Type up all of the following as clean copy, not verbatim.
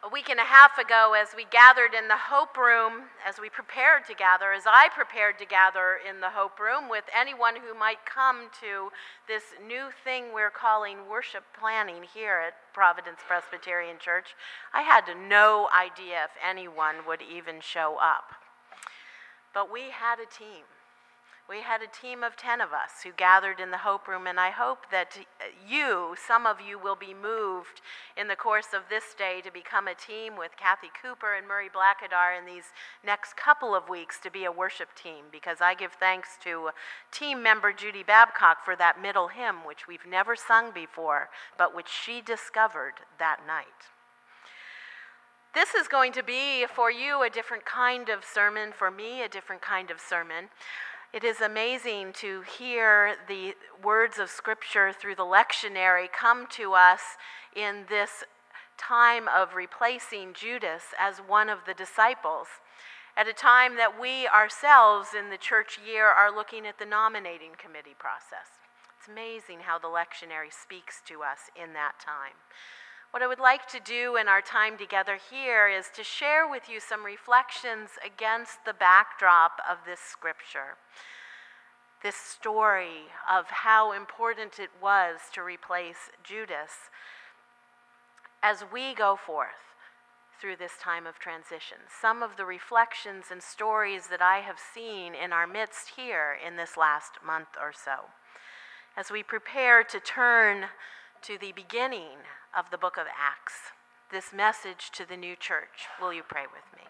a week and a half ago, as we gathered in the Hope Room, as I prepared to gather in the Hope Room with anyone who might come to this new thing we're calling worship planning here at Providence Presbyterian Church, I had no idea if anyone would even show up. But we had a team. We had a team of 10 of us who gathered in the Hope Room, and I hope that some of you will be moved in the course of this day to become a team with Kathy Cooper and Murray Blackadar in these next couple of weeks to be a worship team, because I give thanks to team member Judy Babcock for that middle hymn, which we've never sung before, but which she discovered that night. This is going to be, for you, a different kind of sermon, for me, a different kind of sermon. It is amazing to hear the words of Scripture through the lectionary come to us in this time of replacing Judas as one of the disciples, at a time that we ourselves in the church year are looking at the nominating committee process. It's amazing how the lectionary speaks to us in that time. What I would like to do in our time together here is to share with you some reflections against the backdrop of this scripture. This story of how important it was to replace Judas as we go forth through this time of transition. Some of the reflections and stories that I have seen in our midst here in this last month or so. As we prepare to turn to the beginning of the book of Acts, this message to the new church, will you pray with me?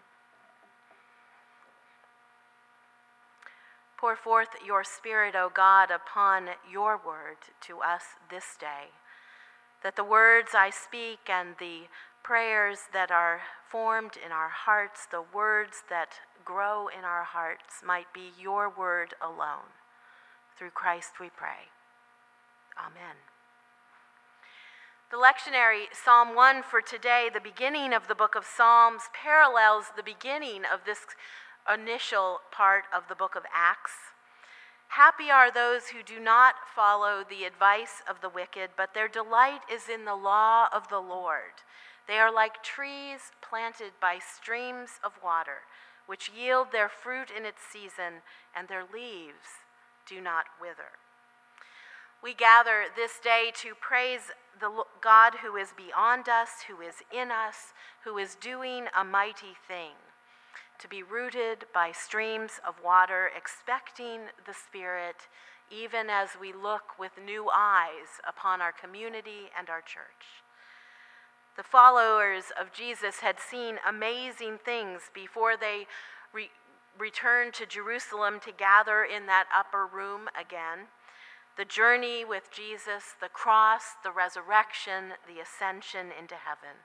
Pour forth your Spirit, O God, upon your word to us this day, that the words I speak and the prayers that are formed in our hearts, the words that grow in our hearts, might be your word alone. Through Christ we pray. Amen. The lectionary, Psalm 1 for today, the beginning of the book of Psalms, parallels the beginning of this initial part of the book of Acts. Happy are those who do not follow the advice of the wicked, but their delight is in the law of the Lord. They are like trees planted by streams of water, which yield their fruit in its season, and their leaves do not wither. We gather this day to praise the God who is beyond us, who is in us, who is doing a mighty thing, to be rooted by streams of water, expecting the Spirit, even as we look with new eyes upon our community and our church. The followers of Jesus had seen amazing things before they returned to Jerusalem to gather in that upper room again. The journey with Jesus, the cross, the resurrection, the ascension into heaven.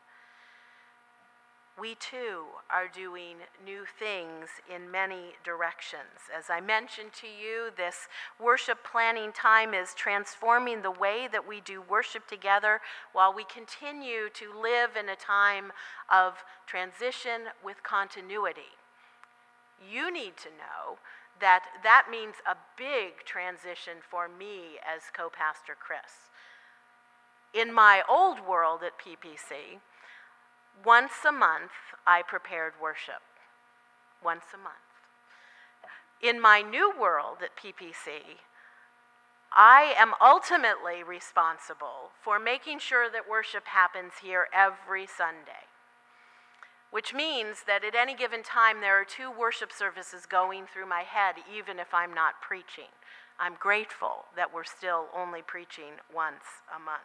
We too are doing new things in many directions. As I mentioned to you, this worship planning time is transforming the way that we do worship together while we continue to live in a time of transition with continuity. You need to know that means a big transition for me as co-pastor Chris. In my old world at PPC, once a month I prepared worship. Once a month. In my new world at PPC, I am ultimately responsible for making sure that worship happens here every Sunday. Which means that at any given time there are 2 worship services going through my head, even if I'm not preaching. I'm grateful that we're still only preaching once a month.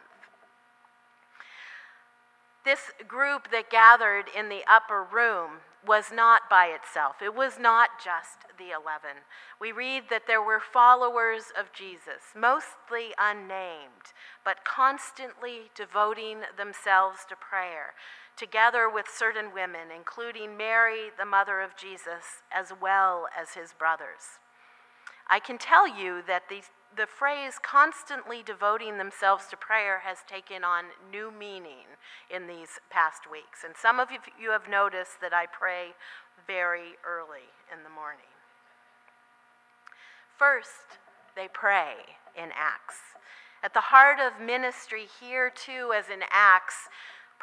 This group that gathered in the upper room was not by itself. It was not just the 11. We read that there were followers of Jesus, mostly unnamed, but constantly devoting themselves to prayer, together with certain women, including Mary, the mother of Jesus, as well as his brothers. I can tell you that the phrase constantly devoting themselves to prayer has taken on new meaning in these past weeks. And some of you have noticed that I pray very early in the morning. First, they pray in Acts. At the heart of ministry here too, as in Acts,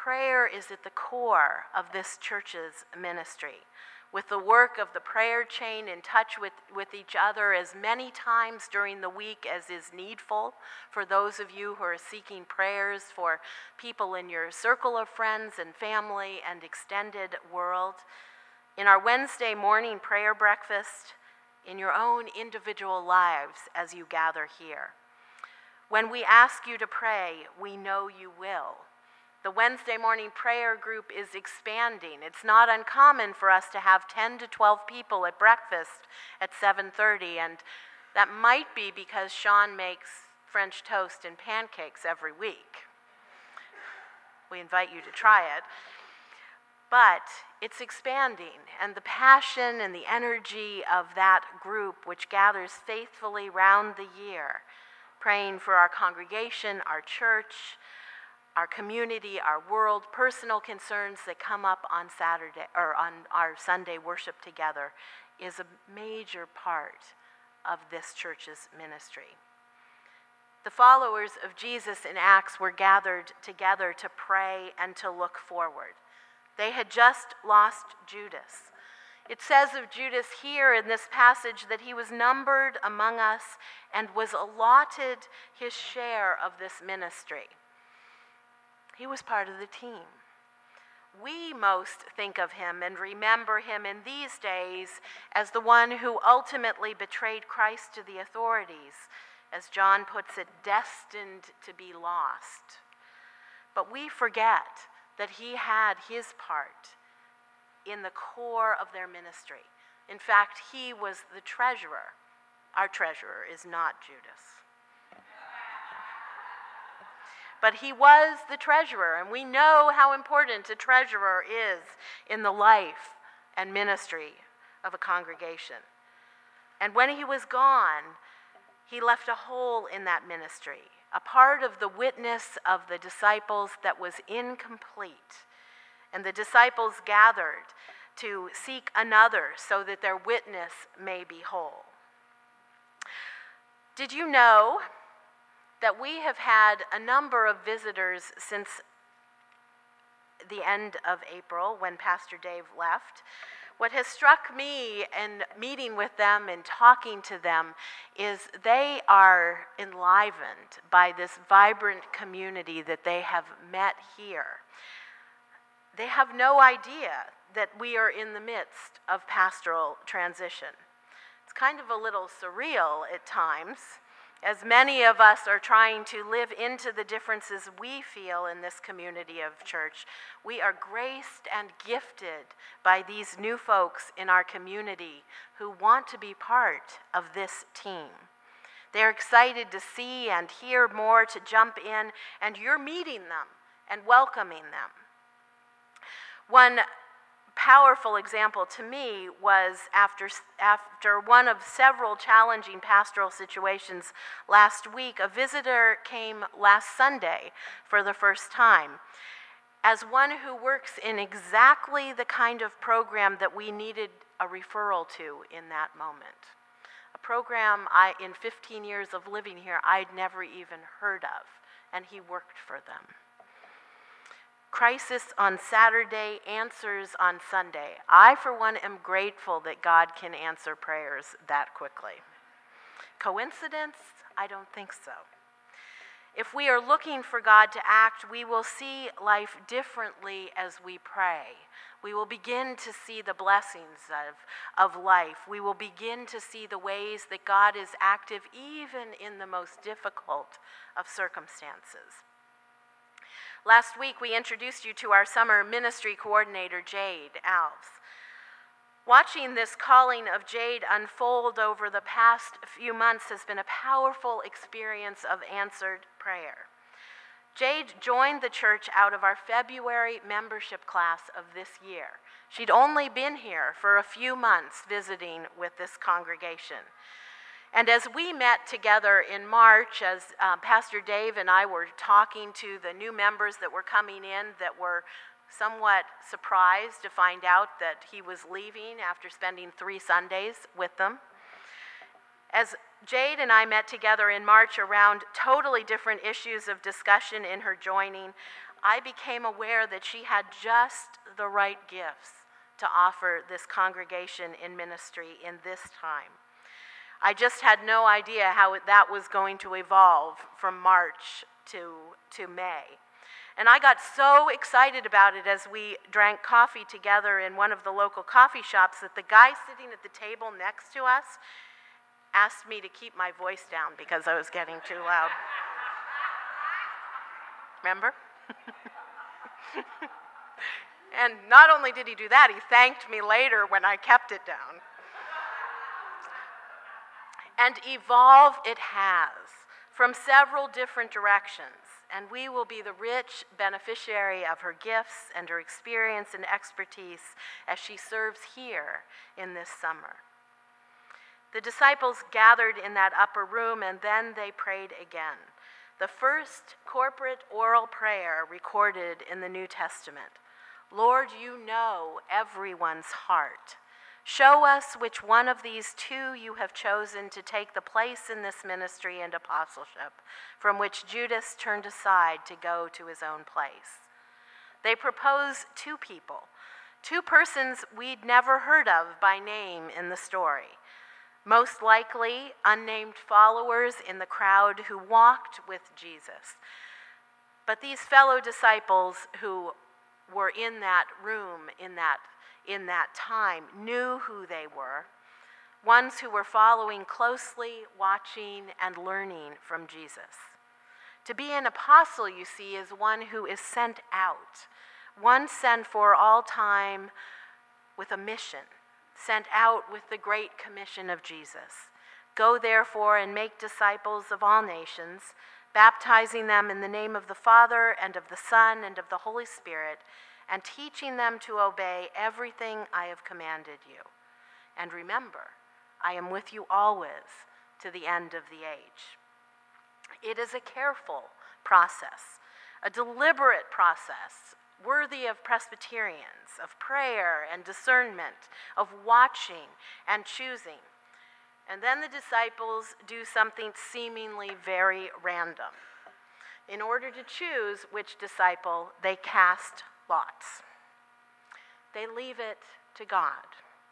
prayer is at the core of this church's ministry. With the work of the prayer chain, in touch with each other as many times during the week as is needful for those of you who are seeking prayers for people in your circle of friends and family and extended world. In our Wednesday morning prayer breakfast, in your own individual lives as you gather here. When we ask you to pray, we know you will. The Wednesday morning prayer group is expanding. It's not uncommon for us to have 10 to 12 people at breakfast at 7:30, and that might be because Sean makes French toast and pancakes every week. We invite you to try it. But it's expanding, and the passion and the energy of that group, which gathers faithfully round the year, praying for our congregation, our church, our community, our world, personal concerns that come up on Saturday or on our Sunday worship together, is a major part of this church's ministry. The followers of Jesus in Acts were gathered together to pray and to look forward. They had just lost Judas. It says of Judas here in this passage that he was numbered among us and was allotted his share of this ministry. He was part of the team. We most think of him and remember him in these days as the one who ultimately betrayed Christ to the authorities, as John puts it, destined to be lost. But we forget that he had his part in the core of their ministry. In fact, he was the treasurer. Our treasurer is not Judas. But he was the treasurer, and we know how important a treasurer is in the life and ministry of a congregation. And when he was gone, he left a hole in that ministry, a part of the witness of the disciples that was incomplete. And the disciples gathered to seek another so that their witness may be whole. Did you know that we have had a number of visitors since the end of April when Pastor Dave left? What has struck me in meeting with them and talking to them is they are enlivened by this vibrant community that they have met here. They have no idea that we are in the midst of pastoral transition. It's kind of a little surreal at times, as many of us are trying to live into the differences we feel in this community of church. We are graced and gifted by these new folks in our community who want to be part of this team. They're excited to see and hear more, to jump in, and you're meeting them and welcoming them. One powerful example to me was after one of several challenging pastoral situations last week. A visitor came last Sunday for the first time as one who works in exactly the kind of program that we needed a referral to in that moment. A program in 15 years of living here, I'd never even heard of, and he worked for them. Crisis on Saturday, answers on Sunday. I, for one, am grateful that God can answer prayers that quickly. Coincidence? I don't think so. If we are looking for God to act, we will see life differently as we pray. We will begin to see the blessings of life. We will begin to see the ways that God is active even in the most difficult of circumstances. Last week, we introduced you to our summer ministry coordinator, Jade Alves. Watching this calling of Jade unfold over the past few months has been a powerful experience of answered prayer. Jade joined the church out of our February membership class of this year. She'd only been here for a few months visiting with this congregation. And as we met together in March, as Pastor Dave and I were talking to the new members that were coming in that were somewhat surprised to find out that he was leaving after spending 3 Sundays with them. As Jade and I met together in March around totally different issues of discussion in her joining, I became aware that she had just the right gifts to offer this congregation in ministry in this time. I just had no idea how that was going to evolve from March to May. And I got so excited about it as we drank coffee together in one of the local coffee shops that the guy sitting at the table next to us asked me to keep my voice down because I was getting too loud. Remember? And not only did he do that, he thanked me later when I kept it down. And evolve it has from several different directions, and we will be the rich beneficiary of her gifts and her experience and expertise as she serves here in this summer. The disciples gathered in that upper room, and then they prayed again. The first corporate oral prayer recorded in the New Testament. Lord, you know everyone's heart. Show us which one of these two you have chosen to take the place in this ministry and apostleship, from which Judas turned aside to go to his own place. They propose two people, two persons we'd never heard of by name in the story. Most likely, unnamed followers in the crowd who walked with Jesus. But these fellow disciples who were in that room, in that time, knew who they were, ones who were following closely, watching, and learning from Jesus. To be an apostle, you see, is one who is sent out, one sent for all time with a mission, sent out with the great commission of Jesus. Go therefore and make disciples of all nations, baptizing them in the name of the Father and of the Son and of the Holy Spirit, and teaching them to obey everything I have commanded you. And remember, I am with you always to the end of the age. It is a careful process, a deliberate process, worthy of Presbyterians, of prayer and discernment, of watching and choosing. And then the disciples do something seemingly very random. In order to choose which disciple, they cast lots. They leave it to God,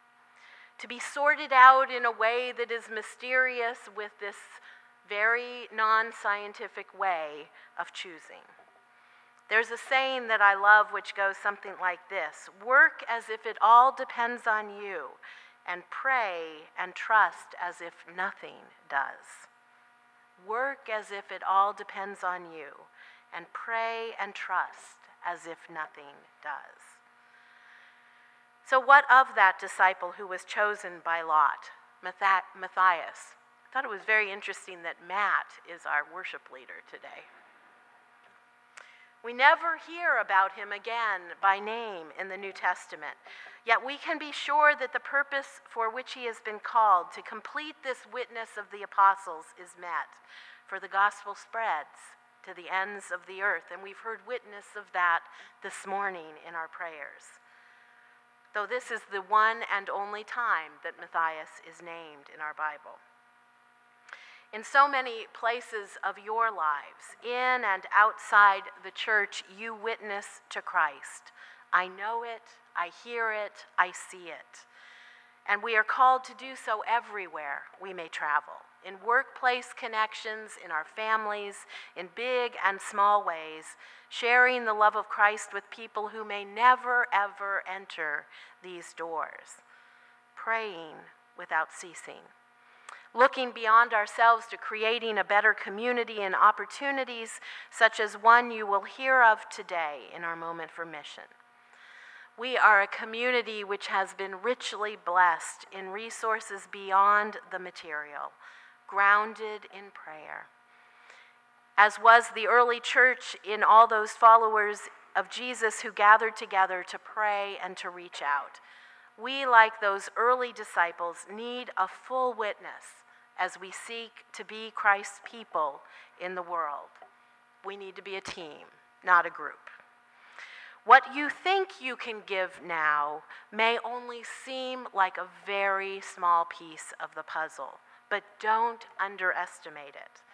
to be sorted out in a way that is mysterious with this very non-scientific way of choosing. There's a saying that I love which goes something like this: work as if it all depends on you, and pray and trust as if nothing does. Work as if it all depends on you, and pray and trust as if nothing does. So what of that disciple who was chosen by Lot, Matthias? I thought it was very interesting that Matt is our worship leader today. We never hear about him again by name in the New Testament, yet we can be sure that the purpose for which he has been called to complete this witness of the apostles is met, for the gospel spreads to the ends of the earth, and we've heard witness of that this morning in our prayers. Though this is the one and only time that Matthias is named in our Bible. In so many places of your lives, in and outside the church, you witness to Christ. I know it, I hear it, I see it. And we are called to do so everywhere we may travel, in workplace connections, in our families, in big and small ways, sharing the love of Christ with people who may never, ever enter these doors, praying without ceasing, looking beyond ourselves to creating a better community and opportunities such as one you will hear of today in our Moment for Mission. We are a community which has been richly blessed in resources beyond the material, grounded in prayer. As was the early church in all those followers of Jesus who gathered together to pray and to reach out. We, like those early disciples, need a full witness as we seek to be Christ's people in the world. We need to be a team, not a group. What you think you can give now may only seem like a very small piece of the puzzle, but don't underestimate it.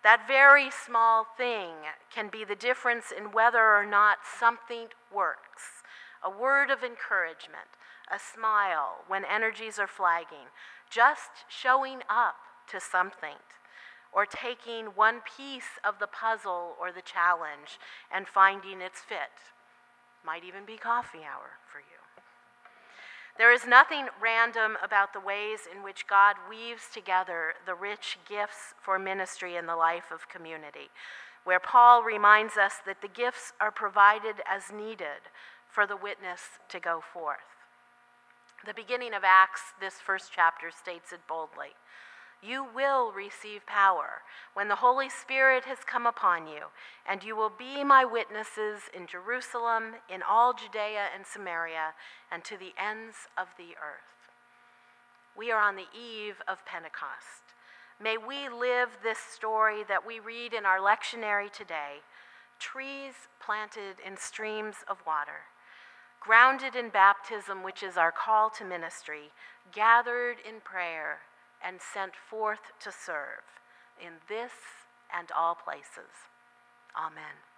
That very small thing can be the difference in whether or not something works. A word of encouragement, a smile when energies are flagging, just showing up to something, or taking one piece of the puzzle or the challenge and finding its fit. Might even be coffee hour for you. There is nothing random about the ways in which God weaves together the rich gifts for ministry in the life of community, where Paul reminds us that the gifts are provided as needed for the witness to go forth. The beginning of Acts, this first chapter, states it boldly. You will receive power when the Holy Spirit has come upon you, and you will be my witnesses in Jerusalem, in all Judea and Samaria, and to the ends of the earth. We are on the eve of Pentecost. May we live this story that we read in our lectionary today, trees planted in streams of water, grounded in baptism, which is our call to ministry, gathered in prayer, and sent forth to serve in this and all places. Amen.